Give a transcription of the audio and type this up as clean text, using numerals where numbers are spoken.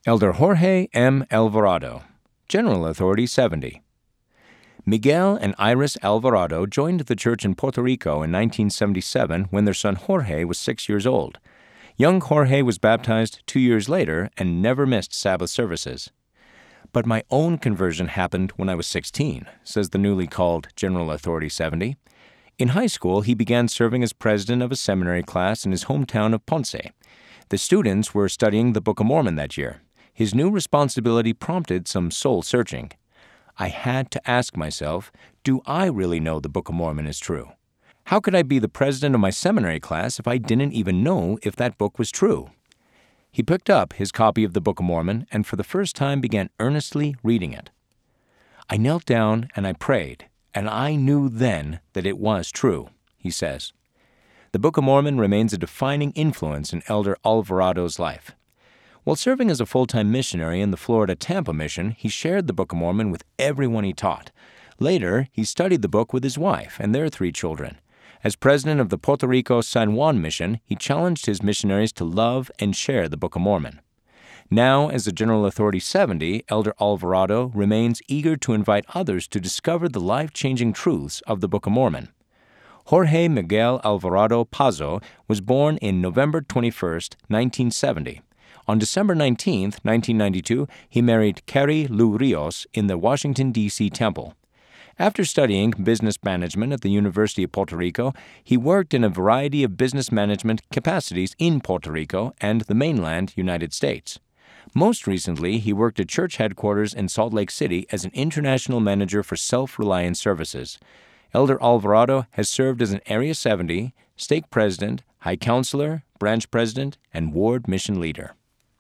Elder Jorge M. Alvarado, General Authority 70. Miguel and Iris Alvarado joined the church in Puerto Rico in 1977 when their son Jorge was 6 years old. Young Jorge was baptized 2 years later and never missed Sabbath services. But my own conversion happened when I was 16, says the newly called General Authority 70. In high school, he began serving as president of a seminary class in his hometown of Ponce. The students were studying the Book of Mormon that year. His new responsibility prompted some soul-searching. I had to ask myself, do I really know the Book of Mormon is true? How could I be the president of my seminary class if I didn't even know if that book was true? He picked up his copy of the Book of Mormon and for the first time began earnestly reading it. I knelt down and I prayed, and I knew then that it was true, he says. The Book of Mormon remains a defining influence in Elder Alvarado's life. While serving as a full-time missionary in the Florida Tampa mission, he shared the Book of Mormon with everyone he taught. Later, he studied the book with his wife and their 3 children. As president of the Puerto Rico San Juan mission, he challenged his missionaries to love and share the Book of Mormon. Now, as the General Authority 70, Elder Alvarado remains eager to invite others to discover the life-changing truths of the Book of Mormon. Jorge Miguel Alvarado Pazo was born in November 21, 1970. On December 19, 1992, he married Carrie Lou Rios in the Washington, D.C. temple. After studying business management at the University of Puerto Rico, he worked in a variety of business management capacities in Puerto Rico and the mainland United States. Most recently, he worked at church headquarters in Salt Lake City as an international manager for Self-Reliance Services. Elder Alvarado has served as an Area 70, stake president, high counselor, branch president, and ward mission leader.